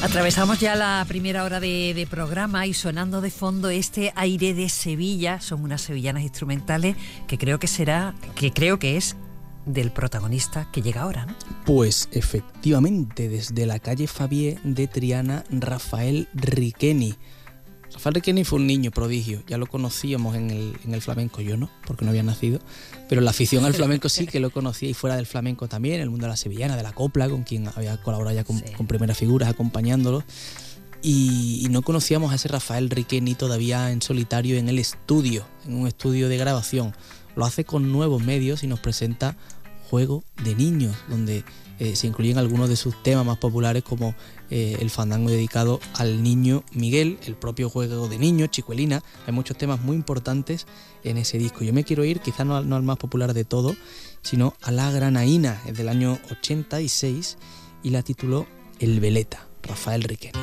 Atravesamos ya la primera hora de programa y sonando de fondo este aire de Sevilla. Son unas sevillanas instrumentales que creo que es del protagonista que llega ahora, ¿no? Pues efectivamente, desde la calle Fabié de Triana, Rafael Riqueni. Rafael Riqueni fue un niño prodigio, ya lo conocíamos en el flamenco, yo no, porque no había nacido, pero la afición al flamenco sí que lo conocía, y fuera del flamenco también, en el mundo de la sevillana, de la copla, con quien había colaborado ya con primeras figuras acompañándolo, y no conocíamos a ese Rafael Riqueni todavía en solitario en el estudio, en un estudio de grabación. Lo hace con nuevos medios y nos presenta Juego de Niños, donde se incluyen algunos de sus temas más populares, como el fandango dedicado al niño Miguel, el propio Juego de Niños, Chicuelina. Hay muchos temas muy importantes en ese disco. Yo me quiero ir, quizás no al más popular de todo, sino a La Granaína, es del año 86, y la tituló El Veleta, Rafael Riqueni.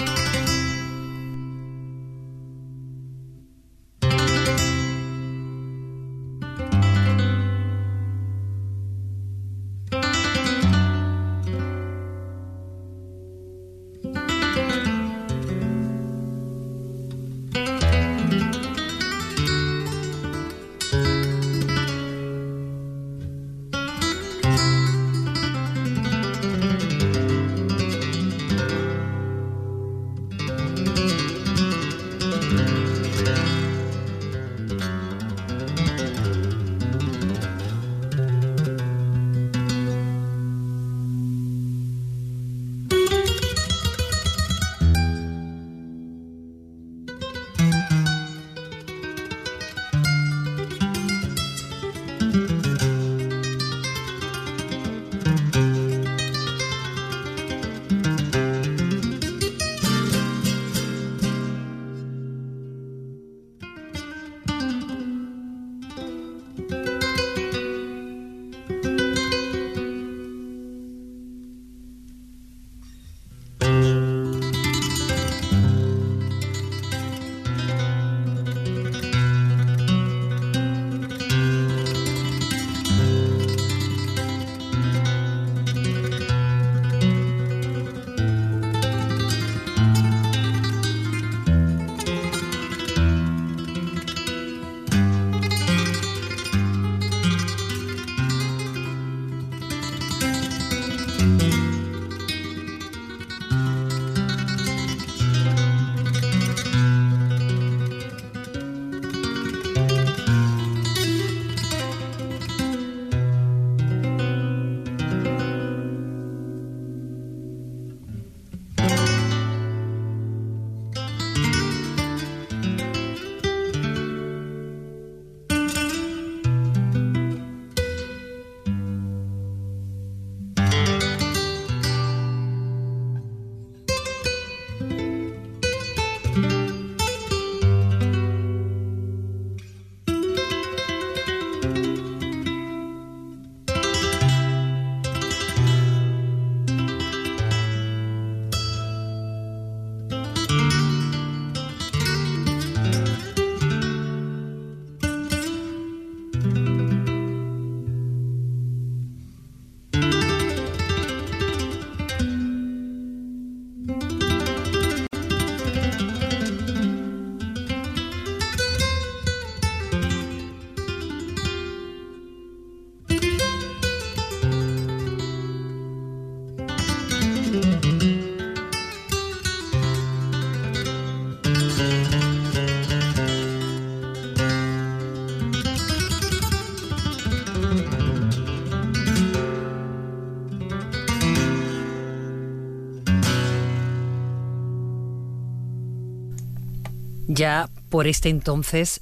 Ya por este entonces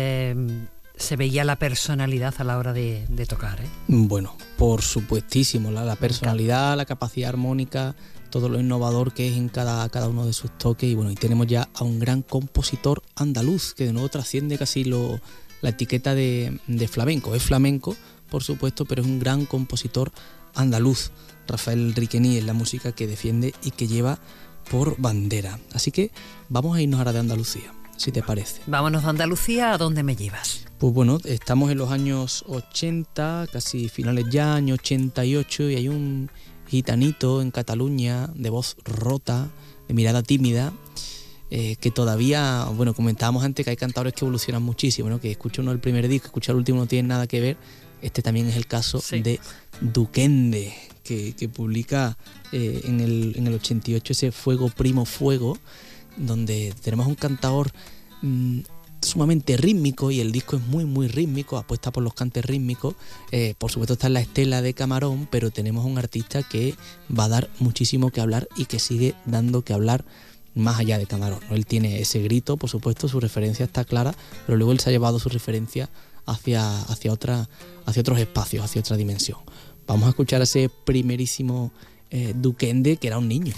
se veía la personalidad a la hora de tocar, ¿eh? Bueno, por supuestísimo, la personalidad, la capacidad armónica, todo lo innovador que es en cada uno de sus toques. Y bueno, y tenemos ya a un gran compositor andaluz que de nuevo trasciende casi la etiqueta de flamenco. Es flamenco, por supuesto, pero es un gran compositor andaluz. Rafael Riqueni es la música que defiende y que lleva por bandera. Así que vamos a irnos ahora de Andalucía, si te parece. Vámonos de Andalucía, ¿a dónde me llevas? Pues bueno, estamos en los años 80, casi finales ya, año 88, y hay un gitanito en Cataluña de voz rota, mirada tímida, que todavía, bueno, comentábamos antes que hay cantadores que evolucionan muchísimo, ¿no? Que escucha uno el primer disco, escucha el último, no tiene nada que ver. Este también es el caso de Duquende, que publica en el 88 ese Fuego Primo Fuego, donde tenemos un cantador sumamente rítmico, y el disco es muy muy rítmico, apuesta por los cantes rítmicos. Por supuesto está en la estela de Camarón, pero tenemos un artista que va a dar muchísimo que hablar y que sigue dando que hablar más allá de Camarón, ¿no? Él tiene ese grito, por supuesto, su referencia está clara, pero luego él se ha llevado su referencia hacia otros espacios, hacia otra dimensión. Vamos a escuchar a ese primerísimo Duquende, que era un niño.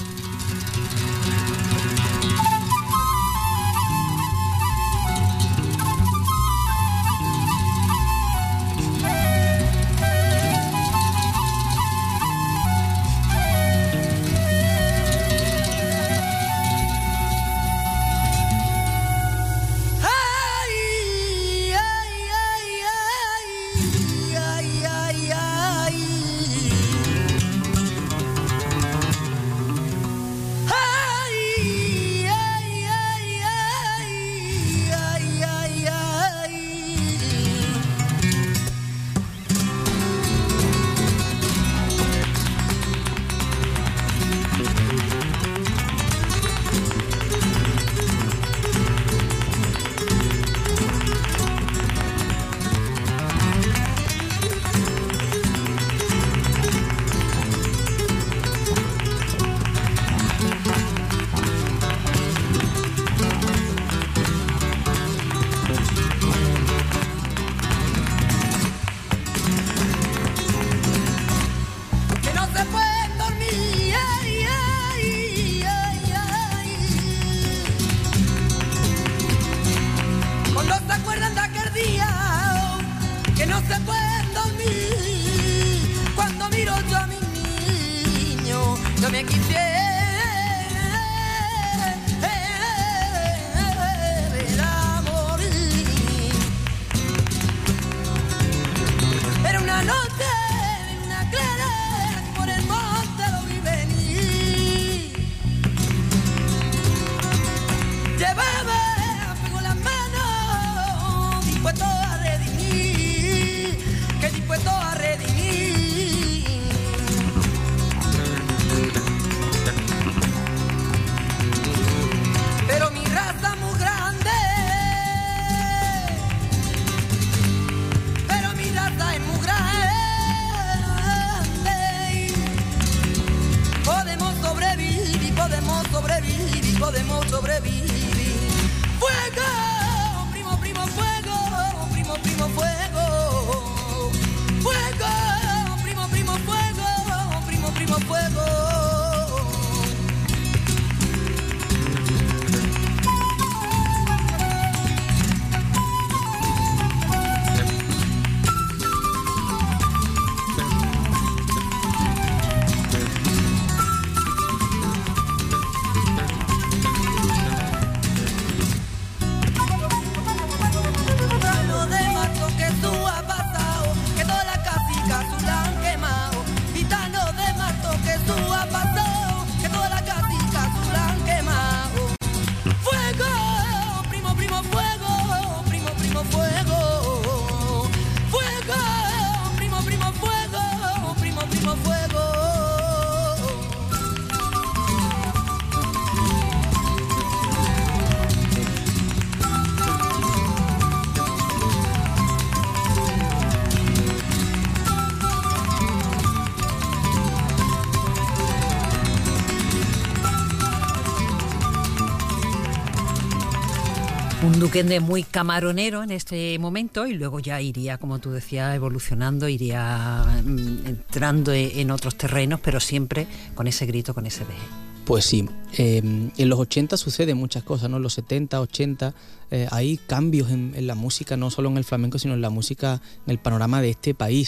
Un Duquende muy camaronero en este momento, y luego ya iría, como tú decías, evolucionando, iría entrando en otros terrenos, pero siempre con ese grito, con ese deje. Pues sí, en los 80 suceden muchas cosas, ¿no? En los 70, 80 hay cambios en la música, no solo en el flamenco, sino en la música, en el panorama de este país.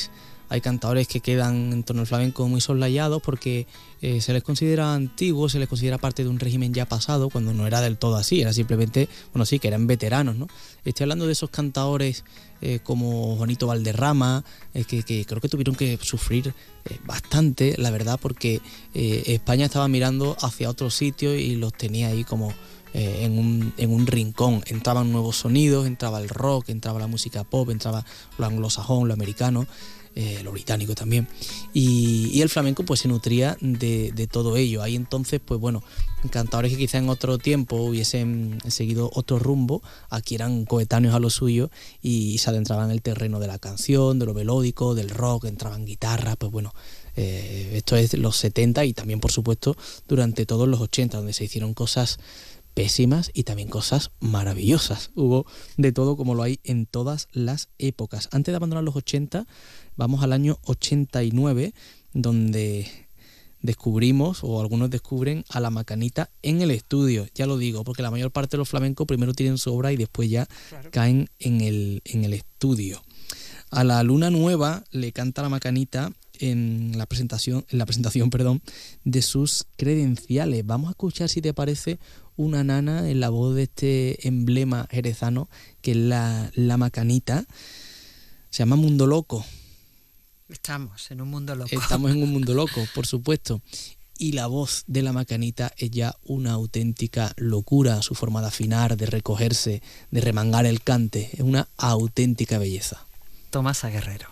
Hay cantadores que quedan en torno al flamenco muy soslayados porque se les considera antiguos, se les considera parte de un régimen ya pasado, cuando no era del todo así, era simplemente, bueno, sí, que eran veteranos, ¿no? Estoy hablando de esos cantadores como Juanito Valderrama, que creo que tuvieron que sufrir bastante, la verdad, porque España estaba mirando hacia otro sitio y los tenía ahí como en un rincón. Entraban nuevos sonidos, entraba el rock, entraba la música pop, entraba lo anglosajón, lo americano, lo británico también, y el flamenco pues se nutría de todo ello. Ahí entonces, pues bueno, cantadores que quizá en otro tiempo hubiesen seguido otro rumbo, aquí eran coetáneos a lo suyo y se adentraban en el terreno de la canción, de lo melódico, del rock, entraban guitarras, pues bueno, esto es los 70 y también por supuesto durante todos los 80, donde se hicieron cosas pésimas y también cosas maravillosas. Hubo de todo, como lo hay en todas las épocas. Antes de abandonar los 80, vamos al año 89, donde descubrimos, o algunos descubren, a la Macanita en el estudio. Ya lo digo, porque la mayor parte de los flamencos primero tienen su obra y después ya caen en el estudio. A la Luna Nueva le canta la Macanita en la presentación, de sus credenciales. Vamos a escuchar, si te parece, una nana en la voz de este emblema jerezano que es la Macanita. Se llama Mundo Loco. Estamos en un mundo loco. Estamos en un mundo loco, por supuesto. Y la voz de la Macanita es ya una auténtica locura. Su forma de afinar, de recogerse, de remangar el cante, es una auténtica belleza. Tomás Aguerrero.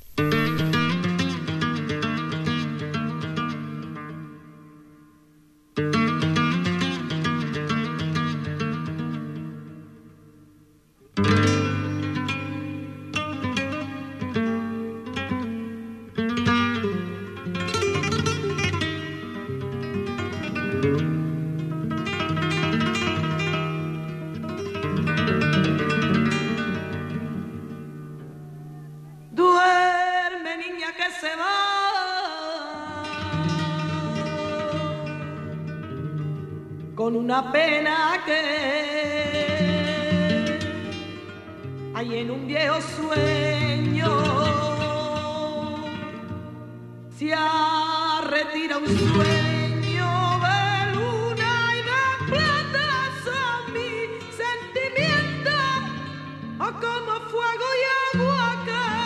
Con una pena que hay en un viejo sueño, se retira un sueño de luna y de plata, son mis sentimientos, o como fuego y agua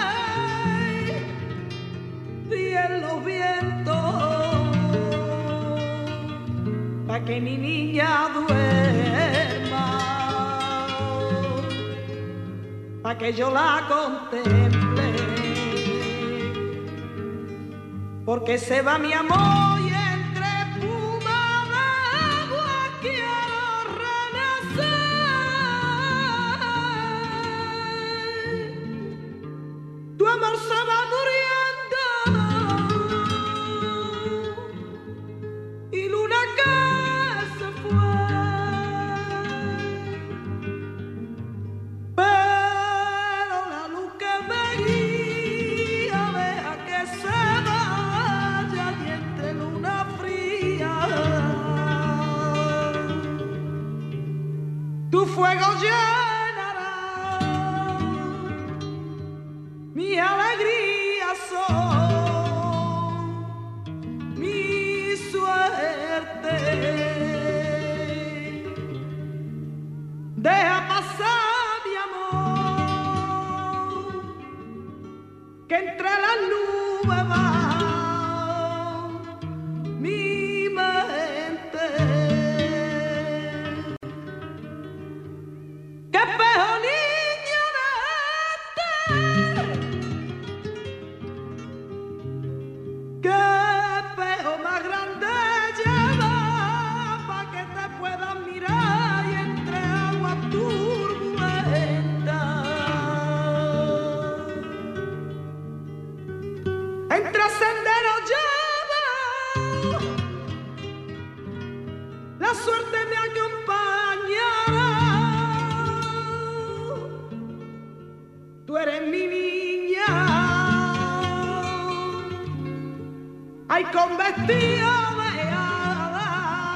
que ríen los vientos. Pa' que mi niña duerma, pa' que yo la contemple, porque se va mi amor y entre espuma de agua quiero renacer. Tu amor se va muriendo y luna que se fue, pero la luz que me guía deja que se vaya y entre luna fría tu fuego llenará mi alegría, son mi suerte. Deja pasar mi amor, que entre las nubes va mi mente. ¡Qué espejo, niña de qué espejo más grande lleva pa' que te puedas mirar y entre agua turbulenta, entre senderos lleva, la suerte me acompañará. Tú eres mi niña, ay, con vestido de hada,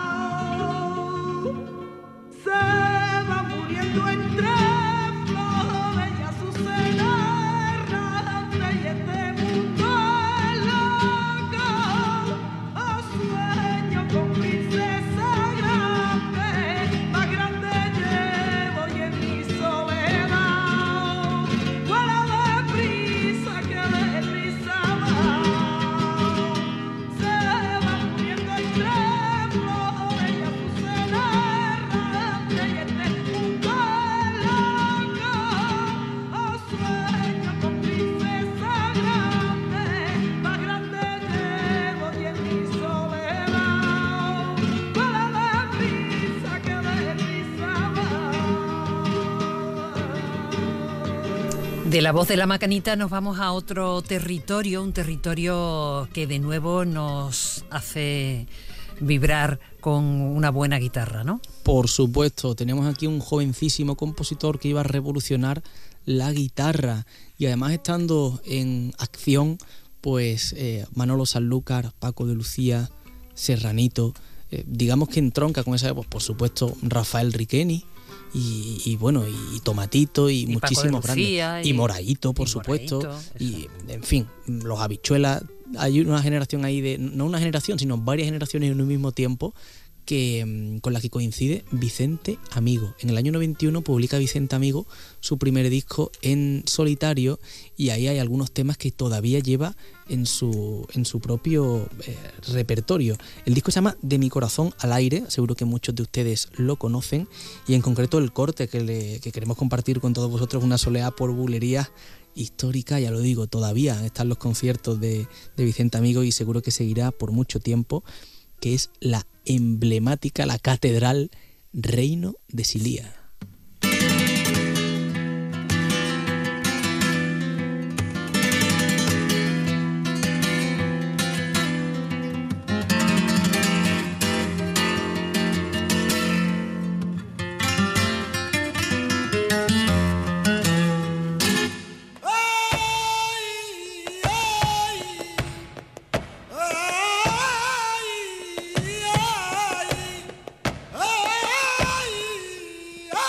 se va muriendo entre flores y azucenas errantes y este mundo De la voz de la Macanita nos vamos a otro territorio, un territorio que de nuevo nos hace vibrar con una buena guitarra, ¿no? Por supuesto, tenemos aquí un jovencísimo compositor que iba a revolucionar la guitarra y además estando en acción, pues Manolo Sanlúcar, Paco de Lucía, Serranito, digamos que entronca con esa, pues, por supuesto, Rafael Riqueni, y bueno, y Tomatito y muchísimos grandes, y Moraito, por supuesto, y en fin, los Habichuelas. Hay una generación ahí no una generación, sino varias generaciones en un mismo tiempo que con la que coincide Vicente Amigo. En el año 91 publica Vicente Amigo su primer disco en solitario y ahí hay algunos temas que todavía lleva en su propio repertorio. El disco se llama De mi corazón al aire, seguro que muchos de ustedes lo conocen, y en concreto el corte que queremos compartir con todos vosotros, una soleá por bulerías histórica, ya lo digo, todavía están los conciertos de Vicente Amigo y seguro que seguirá por mucho tiempo, que es la emblemática, la catedral Reino de Silía. Ay,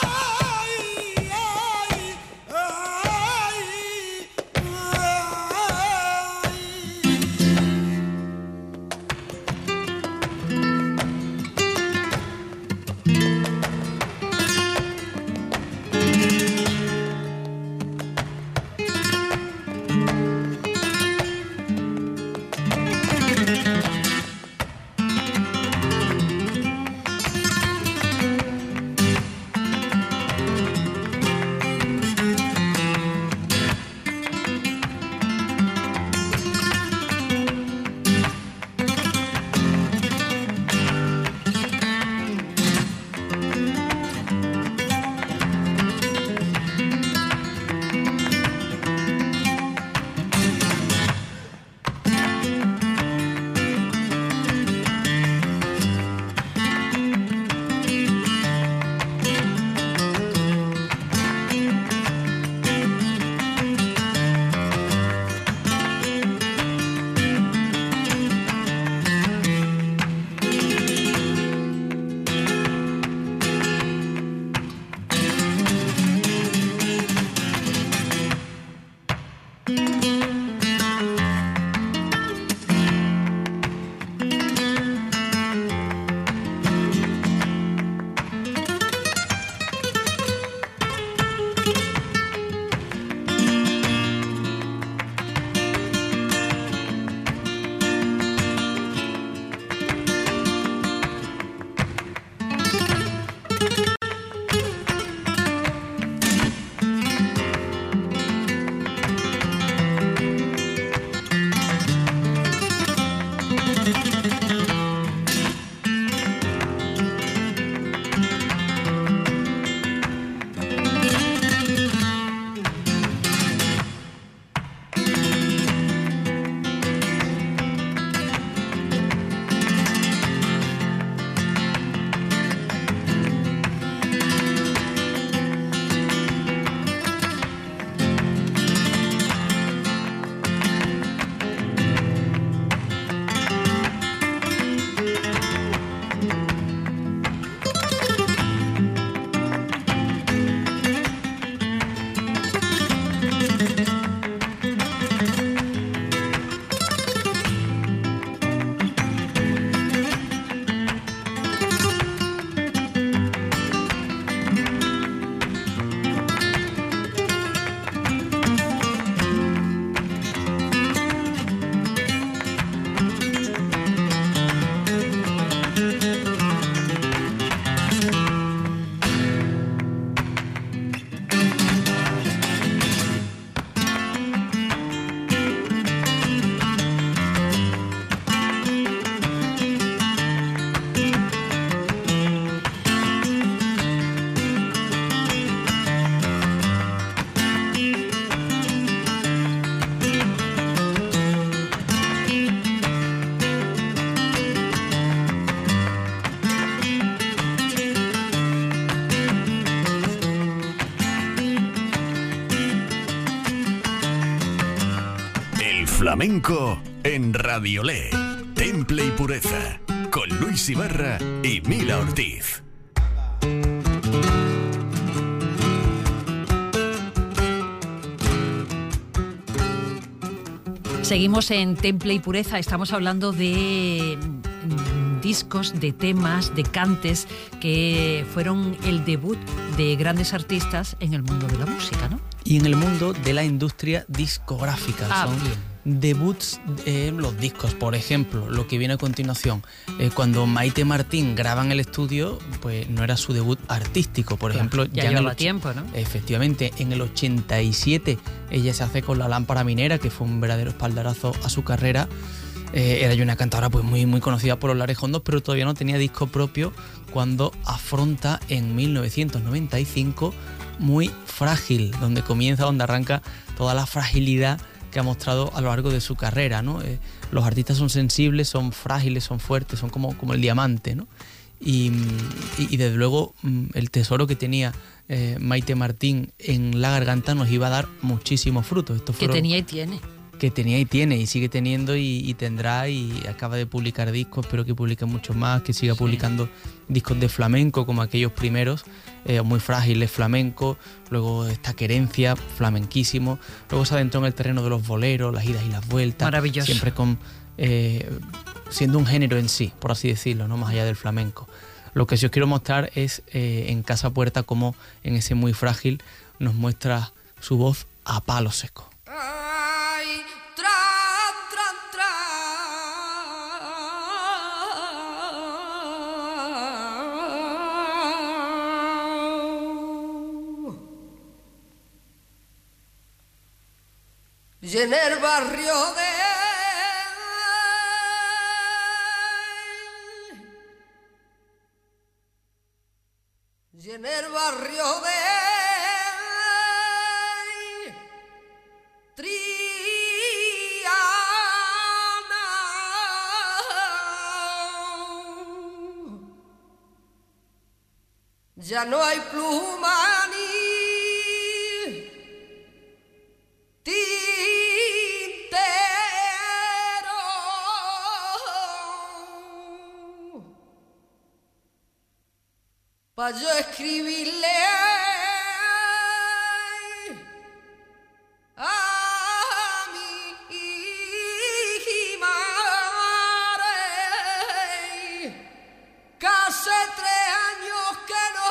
Flamenco en Radiolé. Temple y Pureza. Con Luis Ibarra y Mila Ortiz. Seguimos en Temple y Pureza. Estamos hablando de discos, de temas, de cantes que fueron el debut de grandes artistas en el mundo de la música, ¿no? Y en el mundo de la industria discográfica. Son debuts en los discos. Por ejemplo, lo que viene a continuación. Cuando Maite Martín graba en el estudio, pues no era su debut artístico. Por ejemplo, ya llevaba tiempo, ¿no? Efectivamente, en el 87 ella se hace con La Lámpara Minera, que fue un verdadero espaldarazo a su carrera. Era ya una cantadora pues muy conocida por los lares hondos, pero todavía no tenía disco propio cuando afronta en 1995 Muy Frágil, donde arranca toda la fragilidad que ha mostrado a lo largo de su carrera, ¿no? Los artistas son sensibles, son frágiles, son fuertes, son como el diamante, ¿no? Y desde luego el tesoro que tenía Maite Martín en la garganta nos iba a dar muchísimos frutos. Que tenía y tiene. Que tenía y tiene, y sigue teniendo y tendrá, y acaba de publicar discos, espero que publique muchos más, que siga publicando discos de flamenco como aquellos primeros, Muy Frágiles, flamenco, luego está Querencia, flamenquísimo, luego se adentró en el terreno de los boleros, las idas y las vueltas, maravilloso, siempre siendo un género en sí, por así decirlo, no más allá del flamenco. Lo que sí os quiero mostrar es en Casa Puerta cómo en ese Muy Frágil nos muestra su voz a palo seco. Y en el barrio de Triana ya no hay pluma ni pa' yo escribirle a mi madre, que hace 3 años que no.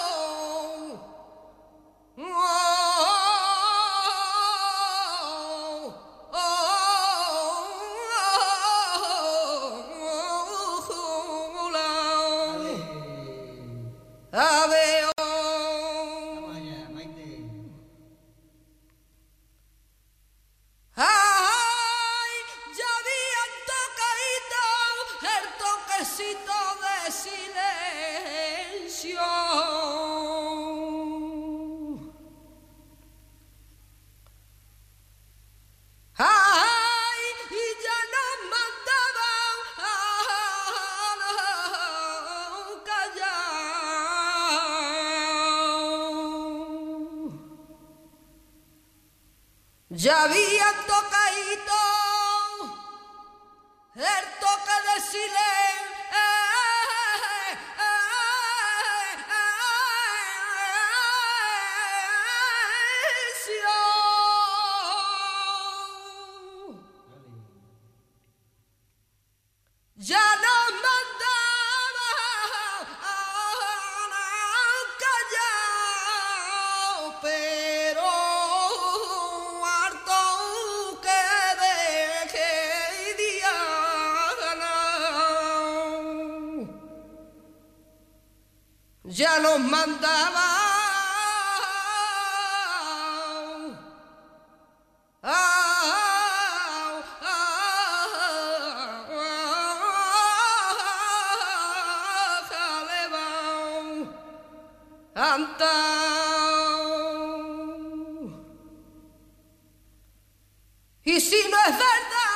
Ya había tocadito el toque de silencio. Ya nos mandaba callado, pero ya los mandaba y si no es verdad,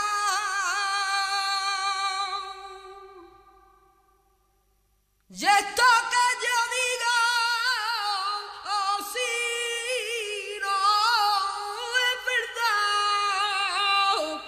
ya esto que yo digo, si no es verdad,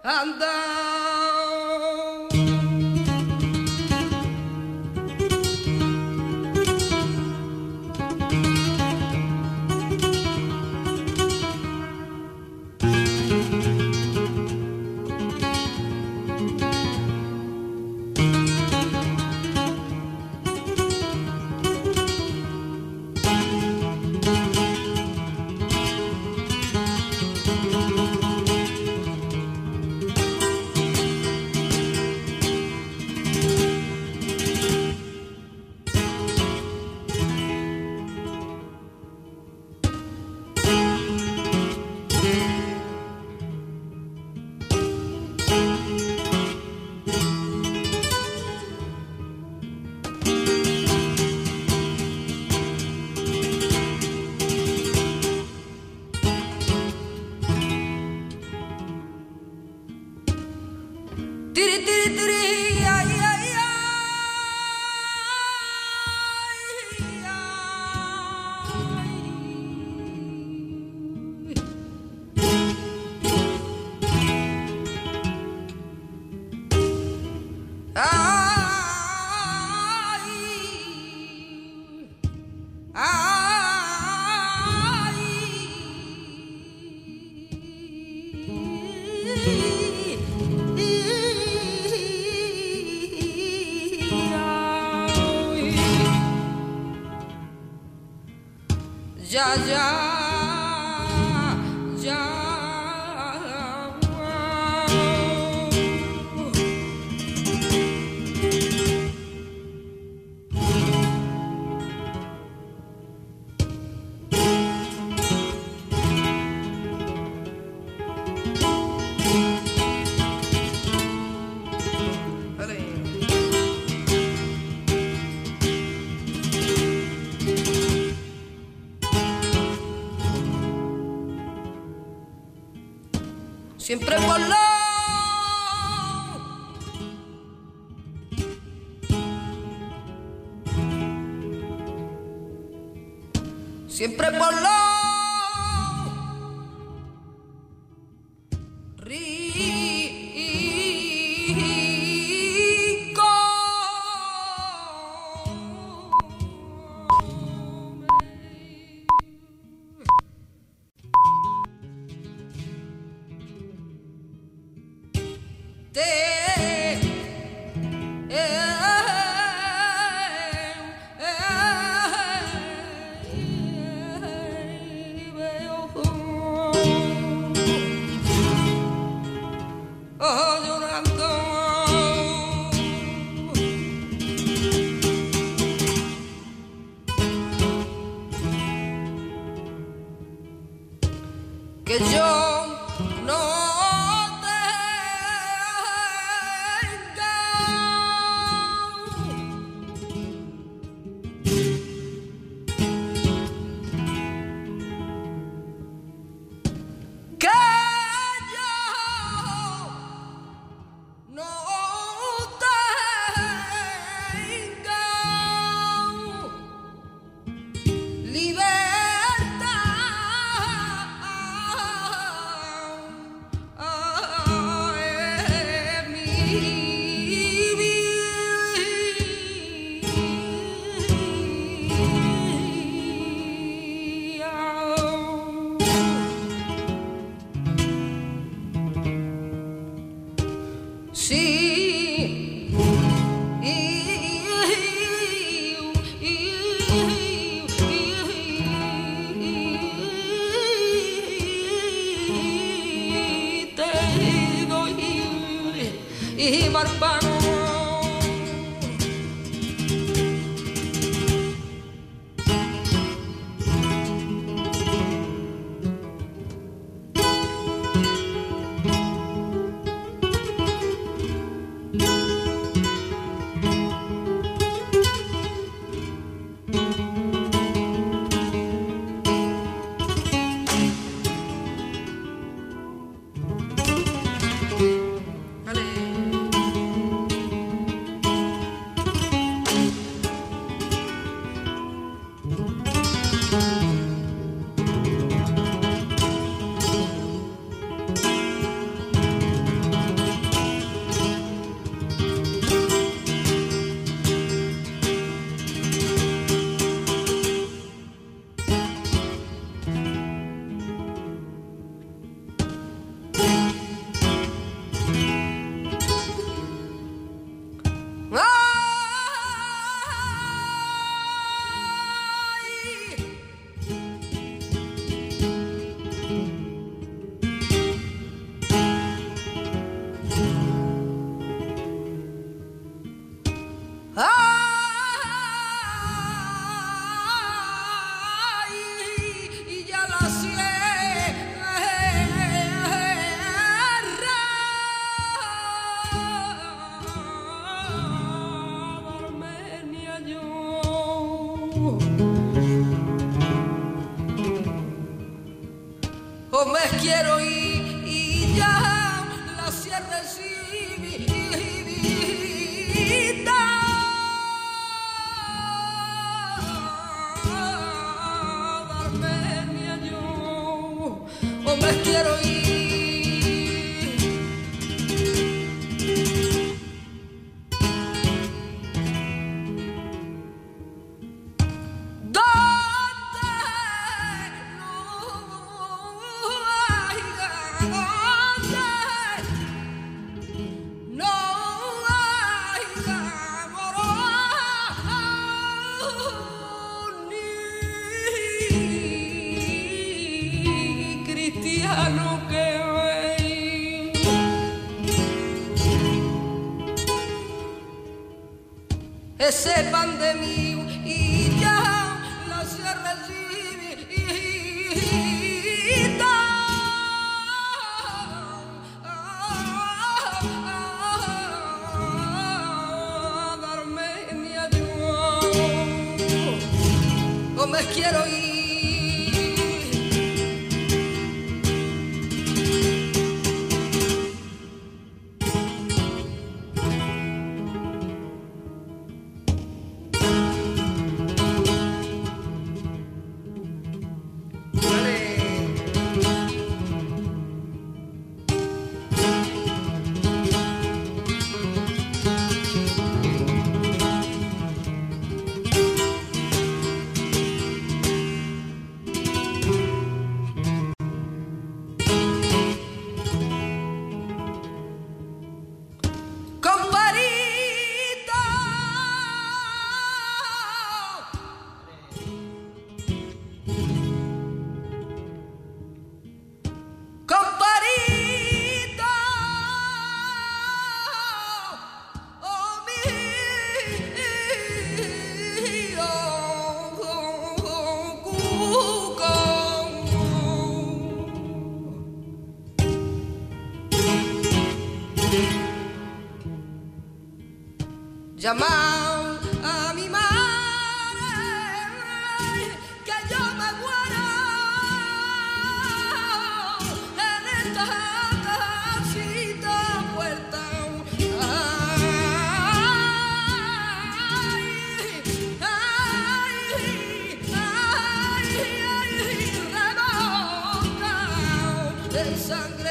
Ya, ya, ya. Siempre voló. Siempre voló. Rico. Que yo no y bárbaro. o me quiero ir y ya la sierra recibida. Armenia yo, o me quiero ir. Ese pan de mí y ya la sierra recibida. Armenia yo, o me quiero ir. Llamar a mi madre que yo me muero en esta casita puerta. Remoca de sangre.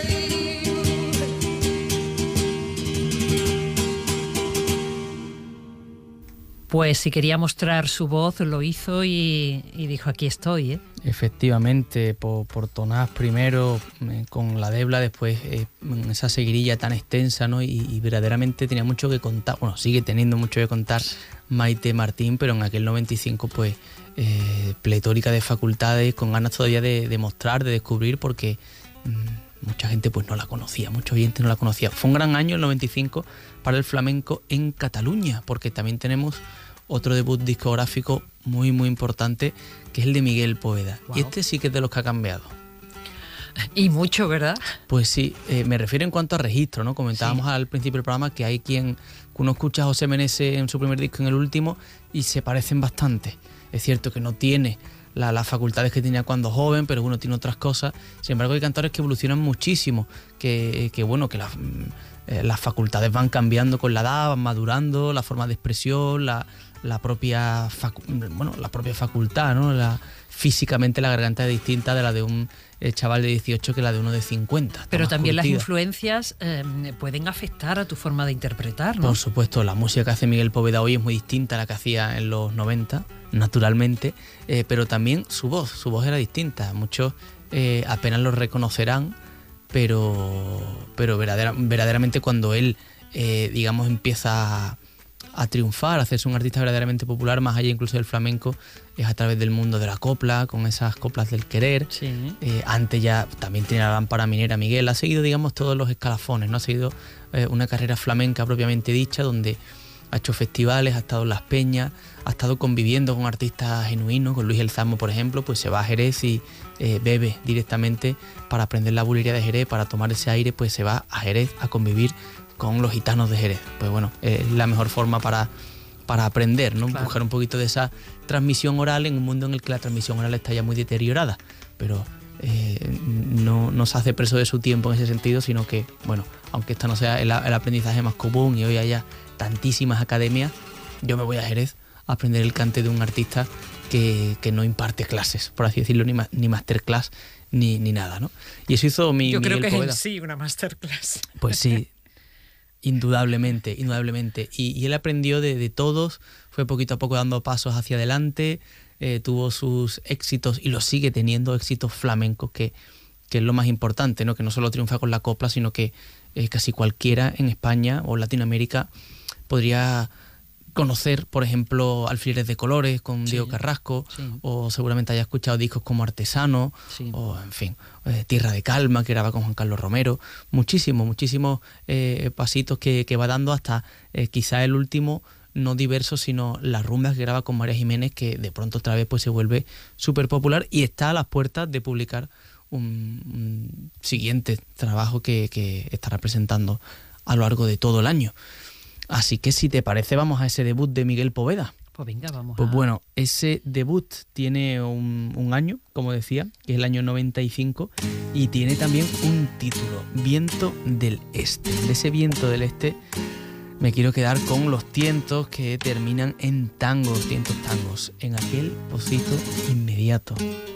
Pues si quería mostrar su voz, lo hizo y dijo, aquí estoy, ¿eh? Efectivamente, por Tonás primero, con la Debla, después esa seguirilla tan extensa, ¿no? Y verdaderamente tenía mucho que contar, bueno, sigue teniendo mucho que contar Maite Martín, pero en aquel 95, pues, pletórica de facultades, con ganas todavía de mostrar, de descubrir, porque mucha gente pues no la conocía, mucha gente no la conocía. Fue un gran año el 95 para el flamenco en Cataluña, porque también tenemos otro debut discográfico muy muy importante, que es el de Miguel Poveda. Wow. Y este sí que es de los que ha cambiado. Y mucho, ¿verdad? Pues sí, me refiero en cuanto a registro, ¿no? Comentábamos al principio del programa que hay que uno escucha a José Meneses en su primer disco y en el último y se parecen bastante. Es cierto que no tiene las facultades que tenía cuando joven, pero uno tiene otras cosas. Sin embargo, hay cantores que evolucionan muchísimo, que las facultades van cambiando con la edad, van madurando, la forma de expresión, la propia facultad, ¿no? Físicamente la garganta es distinta de la de un chaval de 18 que la de uno de 50. Pero también curtida. Las influencias pueden afectar a tu forma de interpretar, ¿no? Por supuesto, la música que hace Miguel Poveda hoy es muy distinta a la que hacía en los 90, naturalmente, pero también su voz era distinta. Muchos apenas lo reconocerán, pero verdaderamente cuando él, empieza a triunfar, a hacerse un artista verdaderamente popular, más allá incluso del flamenco, es a través del mundo de la copla, con esas coplas del querer. Sí. Antes ya también tiene la lámpara minera Miguel, ha seguido, todos los escalafones, ¿no? Ha seguido una carrera flamenca propiamente dicha, donde ha hecho festivales, ha estado en Las Peñas, ha estado conviviendo con artistas genuinos, con Luis El Zamo, por ejemplo, pues se va a Jerez y bebe directamente para aprender la bulería de Jerez, para tomar ese aire, pues se va a Jerez a convivir con los gitanos de Jerez. Pues bueno, es la mejor forma para aprender, ¿no? Claro. Buscar un poquito de esa transmisión oral en un mundo en el que la transmisión oral está ya muy deteriorada, pero no se hace preso de su tiempo en ese sentido, sino que, bueno, aunque esta no sea el aprendizaje más común y hoy haya tantísimas academias, yo me voy a Jerez a aprender el cante de un artista que no imparte clases, por así decirlo, ni masterclass ni nada, ¿no? Y eso hizo Yo creo Miguel que Poveda. es en sí una masterclass. Pues sí, indudablemente. Y él aprendió de todos, fue poquito a poco dando pasos hacia adelante, tuvo sus éxitos y los sigue teniendo, éxitos flamencos, que es lo más importante, ¿no? Que no solo triunfa con la copla, sino que casi cualquiera en España o Latinoamérica podría conocer, por ejemplo, Alfileres de Colores con Diego Carrasco, o seguramente haya escuchado discos como Artesano, o en fin, Tierra de Calma, que graba con Juan Carlos Romero, muchísimos pasitos que va dando hasta quizá el último, no diverso, sino Las Rumbas, que graba con María Jiménez, que de pronto otra vez pues se vuelve súper popular y está a las puertas de publicar un siguiente trabajo que estará presentando a lo largo de todo el año. Así que si te parece, vamos a ese debut de Miguel Poveda. Pues venga, vamos. Pues bueno, ese debut tiene un año, como decía, que es el año 95, y tiene también un título, Viento del Este. De ese Viento del Este me quiero quedar con los tientos que terminan en tangos, tangos, en aquel pocito inmediato.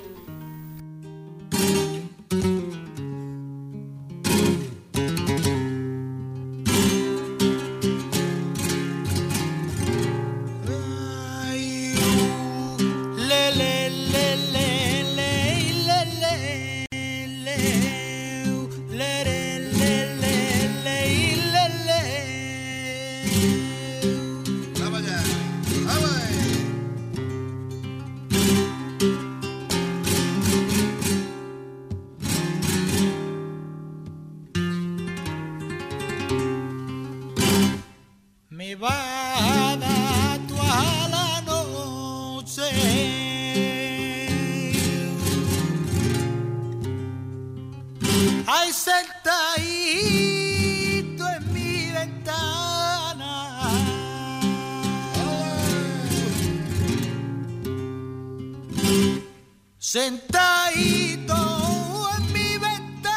Sentadito en mi ventana,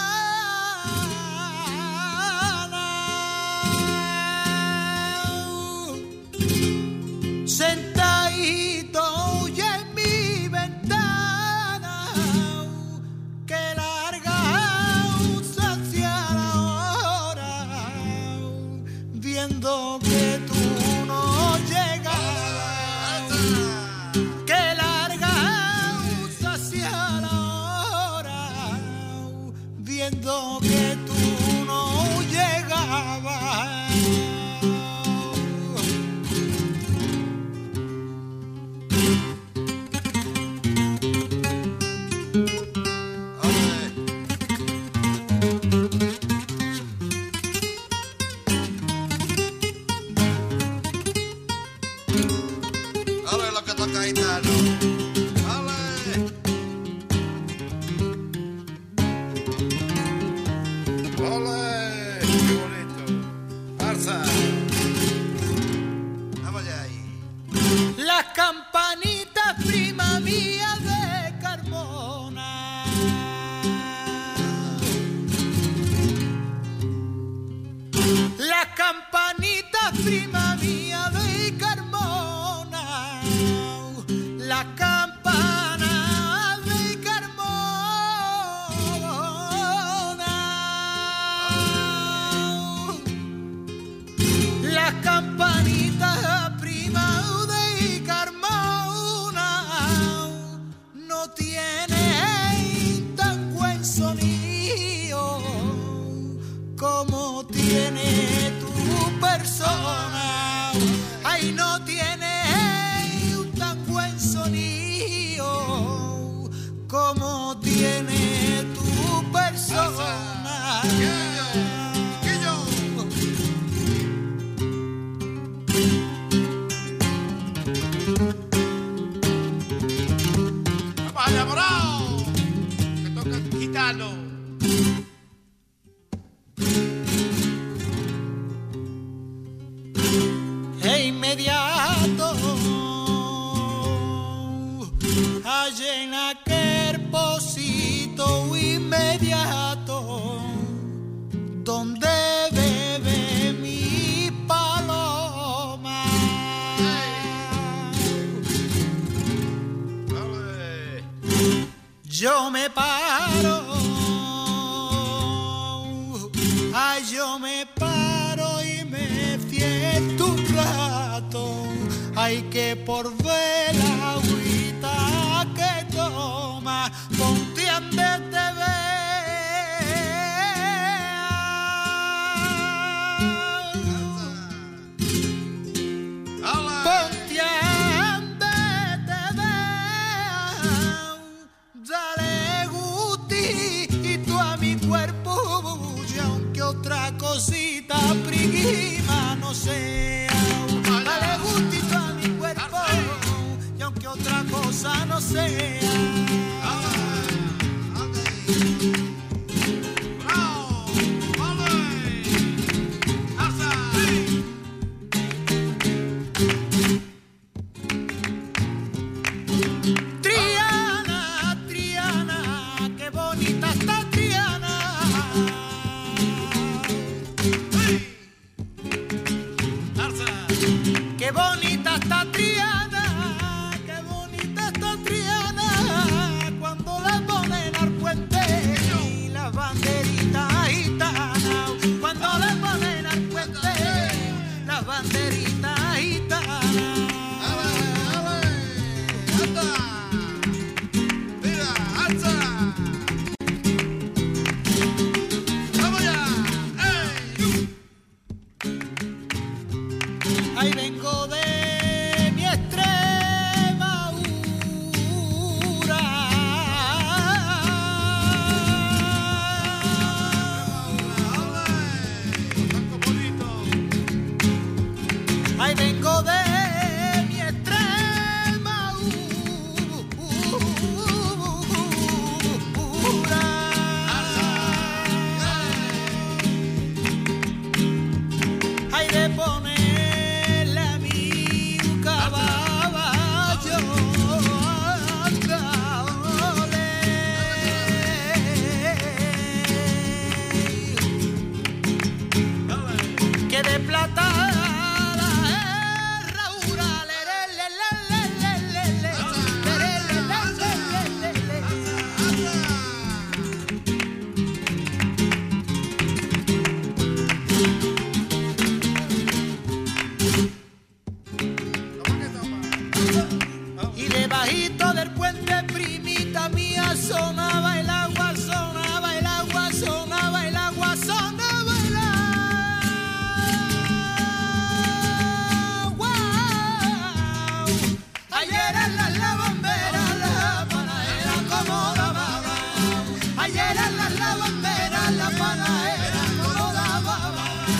sentadito y en mi ventana, que larga hacia la hora, viendo que tú no llegas. Viendo que tú no llegabas. A ver lo que toca Gitano. Las campanitas, prima mía de Carmona, las campanitas, prima mía de Carmona, las campanas de Carmona, las campanitas, prima de Carmona, no tiene tan buen sonido como tiene tu persona. Ay, no tiene tan buen sonido como tiene tu persona. Vaya morado, que toca el gitano. E inmediato, allá en aquel pocillo yo me paro, ay, yo me paro y me siento un rato, ay, que por ver la agüita que toma, ponte antes de otra cosita prima no sea, dale gustito a mi cuerpo y aunque otra cosa no sea. Triana, Triana, qué bonita está Triana. Qué bonita está Triana, qué bonita está Triana, cuando la ponen al puente y las banderitas gitanas, cuando la ponen al puente las banderitas gitanas. Ahí vengo de mi Extremadura, ahí vengo de mi Extremadura, ahí de poner de plata la herradura, y debajito del puente, primita mía, sonaba el agua, sonaba el agua, sonaba el agua, sonaba el agua. Ayer en las lavamberas la panadera como daba, ayer en las lavamberas la panadera como daba.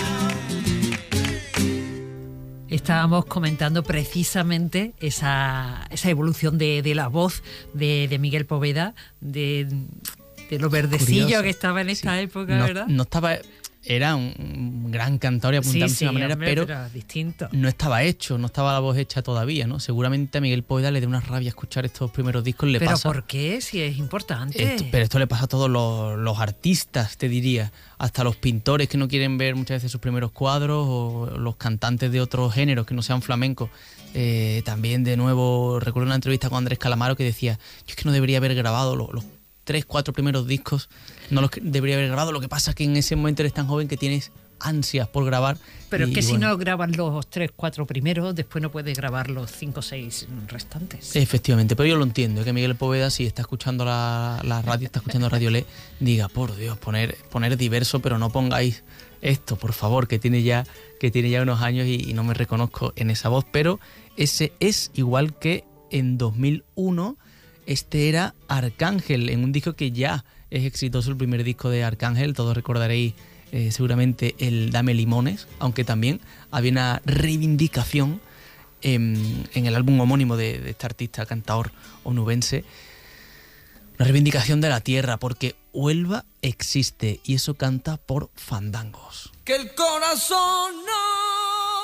Estábamos comentando precisamente esa evolución de la voz de Miguel Poveda, de lo verdecillo Curioso. que estaba en esta época, no, ¿verdad? No estaba, era un gran cantor y apuntado de muchísimas maneras, hombre, pero distinto. no estaba hecho, no estaba la voz hecha todavía, ¿no? Seguramente a Miguel Poveda le da una rabia escuchar estos primeros discos, le ¿Pero pasa. por qué? Si es importante. Pero esto le pasa a todos los artistas, te diría, hasta los pintores que no quieren ver muchas veces sus primeros cuadros, o los cantantes de otros géneros que no sean flamencos. También, de nuevo, recuerdo una entrevista con Andrés Calamaro que decía: yo es que no debería haber grabado los 3-4 primeros discos, no los que debería haber grabado, lo que pasa es que en ese momento eres tan joven que tienes ansias por grabar. Pero es que si bueno, no graban los 3-4 primeros, después no puedes grabar los 5-6 restantes. efectivamente, pero yo lo entiendo, que Miguel Poveda, si está escuchando la radio, está escuchando Radio Le, diga: por Dios, poner diverso, pero no pongáis esto, por favor, que tiene ya unos años y no me reconozco en esa voz. Pero ese es igual que en 2001, este era Arcángel, en un disco que ya es exitoso, el primer disco de Arcángel. Todos recordaréis seguramente el Dame Limones, aunque también había una reivindicación en el álbum homónimo de este artista, cantador onubense, una reivindicación de la tierra, porque Huelva existe, y eso canta por Fandangos. Que el corazón no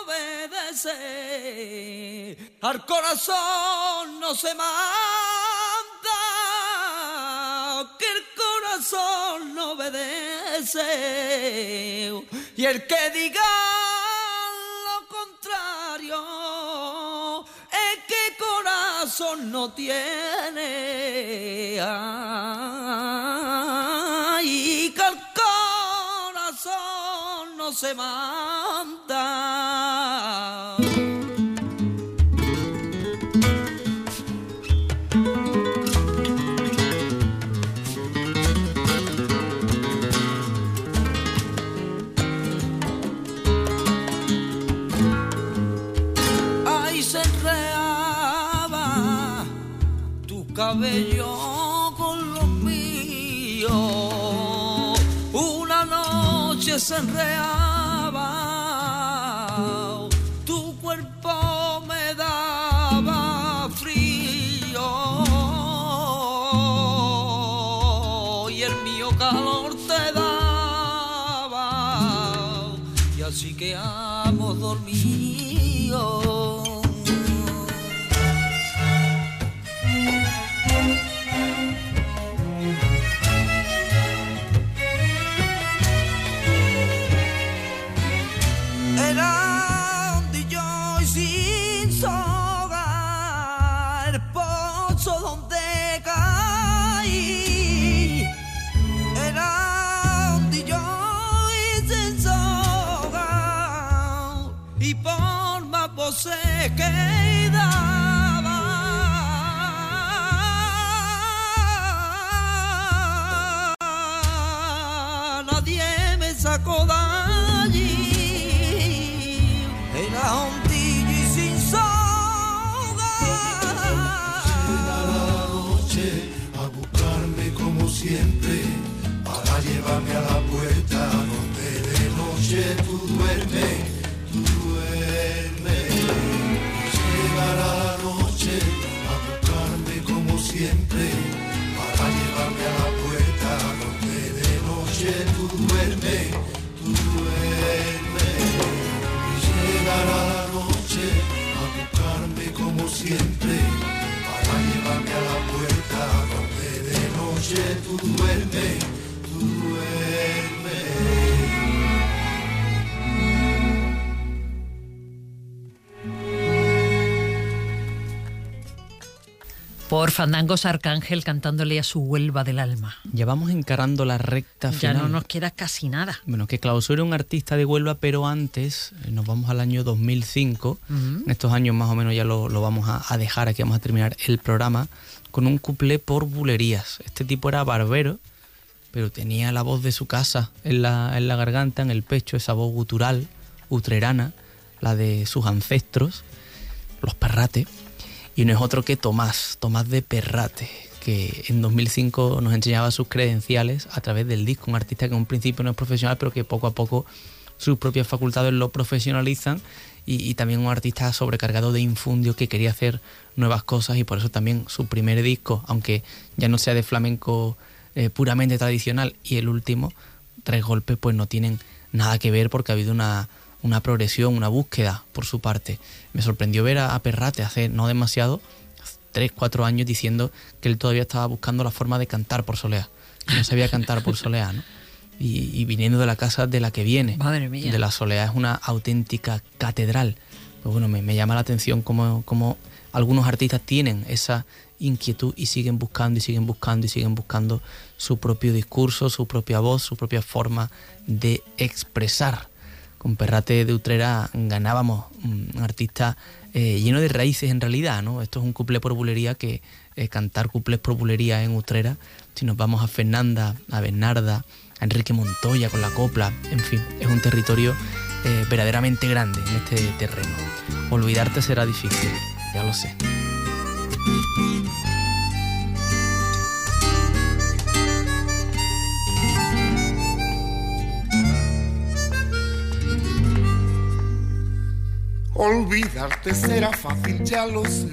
obedece, al corazón no se manda, que el corazón no obedece, y el que diga lo contrario es que corazón corazón no tiene, ay, que el corazón no se manda. Cabello con los míos, una noche se enreaba, tu cuerpo me daba frío y el mío calor te daba, y así quedamos dormidos. Se quedaba, nadie me sacó de allí, era hontillo y sin soga. Llega la noche a buscarme como siempre, para llevarme a la puerta donde de noche tú duermes. Llegará la noche a buscarme como siempre, para llevarme a la puerta donde de noche tú duermes. Y llegará la noche a buscarme como siempre, para llevarme a la puerta donde de noche tú duermes. Por Fandangos Arcángel cantándole a su Huelva del alma. Ya vamos encarando la recta final. Ya no nos queda casi nada. Bueno, que Clausura es un artista de Huelva, pero antes nos vamos al año 2005. En estos años más o menos ya lo vamos a dejar, aquí vamos a terminar el programa, con un cuplé por bulerías. Este tipo era barbero, pero tenía la voz de su casa en la garganta, en el pecho, esa voz gutural, utrerana, la de sus ancestros, los Perrate. Y no es otro que Tomás de Perrate, que en 2005 nos enseñaba sus credenciales a través del disco. Un artista que en un principio no es profesional, pero que poco a poco sus propias facultades lo profesionalizan. Y también un artista sobrecargado de infundio que quería hacer nuevas cosas, y por eso también su primer disco, aunque ya no sea de flamenco puramente tradicional, y el último, Tres Golpes, pues no tienen nada que ver, porque ha habido una progresión, una búsqueda por su parte. Me sorprendió ver a Perrate hace no demasiado, 3-4 años, diciendo que él todavía estaba buscando la forma de cantar por soleá, que no sabía cantar por soleá, ¿no? Y viniendo de la casa de la que viene, madre mía, de la soleá, es una auténtica catedral. Pues bueno, me llama la atención cómo algunos artistas tienen esa inquietud y siguen buscando su propio discurso, su propia voz, su propia forma de expresar. Con Perrate de Utrera ganábamos un artista lleno de raíces en realidad, ¿no? Esto es un cuplé por bulería, que cantar cuplés por bulería en Utrera, si nos vamos a Fernanda, a Bernarda, a Enrique Montoya con la copla, en fin, es un territorio verdaderamente grande en este terreno. Olvidarte será difícil, ya lo sé. Olvidarte será fácil, ya lo sé.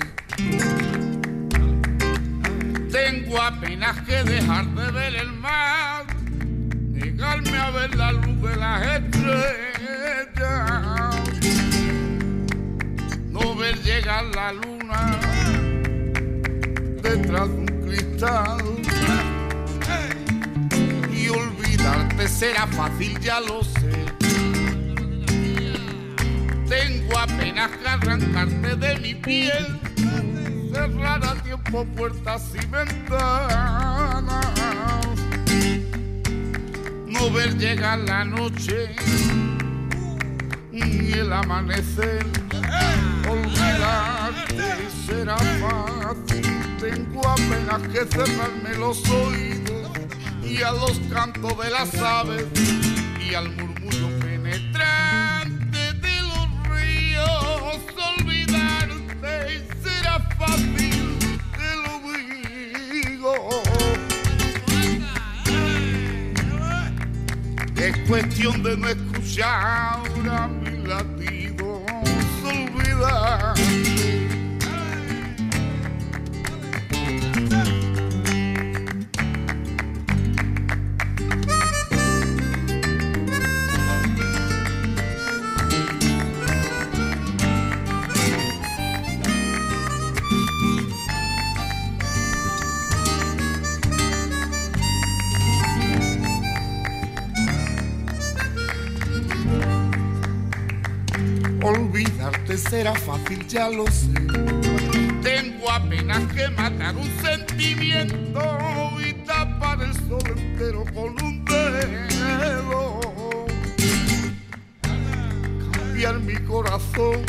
Tengo apenas que dejar de ver el mar, negarme a ver la luz de las estrellas, no ver llegar la luna detrás de un cristal. Y olvidarte será fácil, ya lo sé. Tengo apenas que arrancarte de mi piel, cerrar a tiempo puertas y ventanas, no ver llegar la noche ni el amanecer, olvidarte será fácil, tengo apenas que cerrarme los oídos y a los cantos de las aves y al murmullo penetrante de los ríos, olvidarte será fácil, te lo digo. Es cuestión de no escuchar a mis latidos, olvidar. Olvidarte será fácil, ya lo sé. Tengo apenas que matar un sentimiento y tapar el sol entero con un dedo. Cambiar mi corazón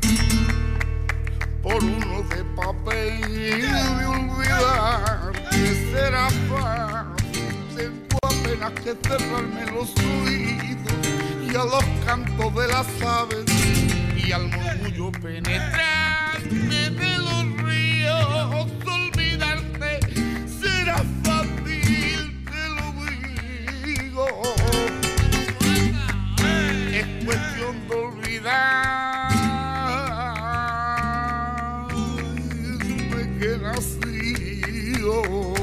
por uno de papel y olvidarte será fácil. Tengo apenas que cerrarme los oídos y a los cantos de las aves y al murmullo penetrante de los ríos, olvidarte será fácil, te lo digo. Es cuestión de olvidarme que nací yo.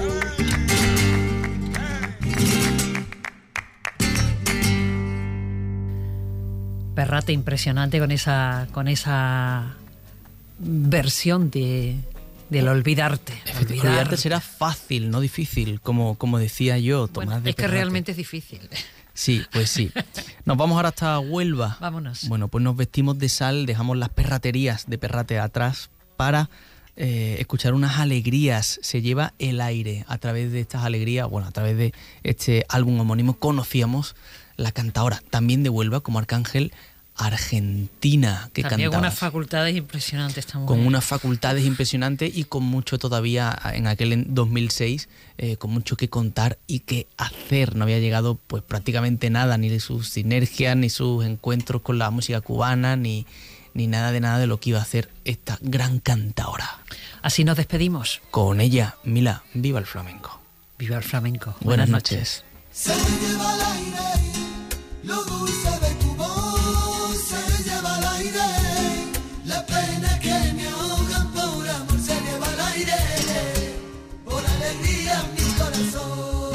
Perrate impresionante con esa versión del olvidarte. Olvidarte será fácil, no difícil, como decía yo, Tomás bueno, de es que Perrate. realmente es difícil. Sí, pues sí. Nos vamos ahora hasta Huelva. Vámonos. Bueno, pues nos vestimos de sal, dejamos las perraterías de Perrate atrás para escuchar unas alegrías. Se lleva el aire. A través de estas alegrías, bueno, a través de este álbum homónimo conocíamos la cantaora, también de Huelva, como Arcángel, argentina, que también cantaba. con unas facultades impresionantes esta mujer. Con unas facultades impresionantes y con mucho todavía en aquel 2006, con mucho que contar y que hacer. No había llegado pues prácticamente nada, ni de sus sinergias, ni sus encuentros con la música cubana, ni nada de lo que iba a hacer esta gran cantaora. Así nos despedimos. Con ella, Mila, viva el flamenco. Viva el flamenco. Buenas noches. Se lleva al aire lo dulce de tu voz, se lleva al aire la pena que me ahogan por amor, se lleva al aire por alegría mi corazón.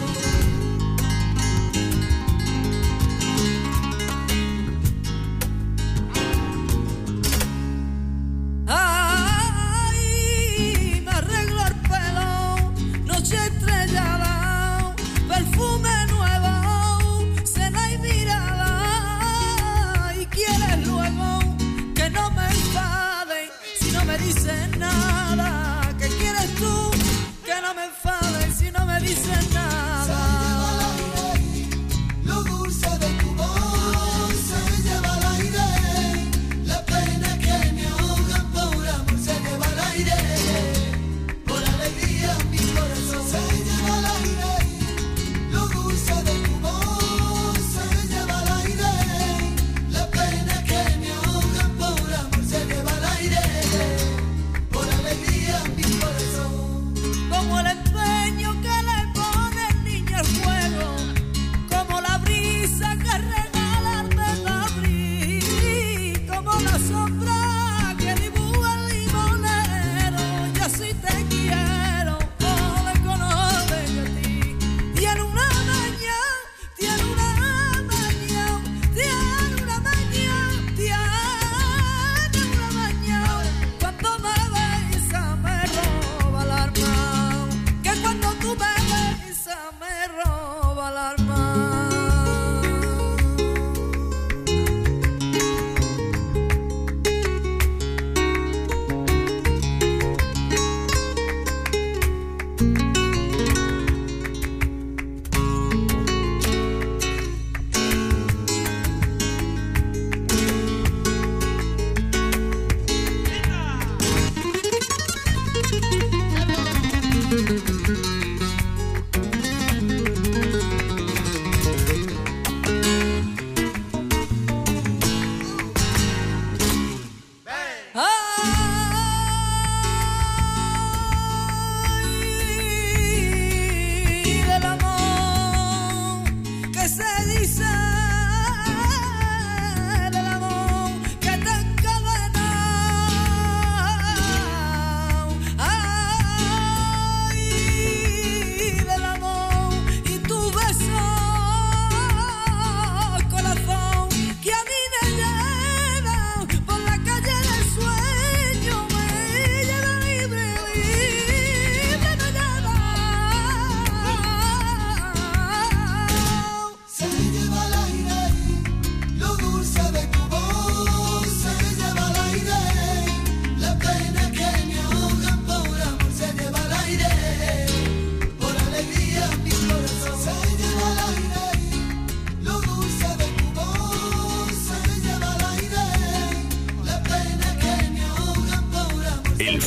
Ay, me arreglo el pelo, noche estrellada, perfume nuevo, cena y mirada, y quieres luego que no me enfade si no me dices nada, que quieres tú que no me enfade si no me dices nada. Lo dulce de tu voz se lleva al aire, la pena que me ahogan por amor se lleva al aire, por alegría mi corazón se lleva al aire. Lo dulce de tu voz se lleva al aire, la pena que me ahogan por amor se lleva al aire, por alegría mi corazón. Como el empeño que le pone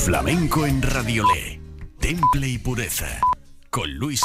Flamenco en Radiolé. Temple y pureza. Con Luis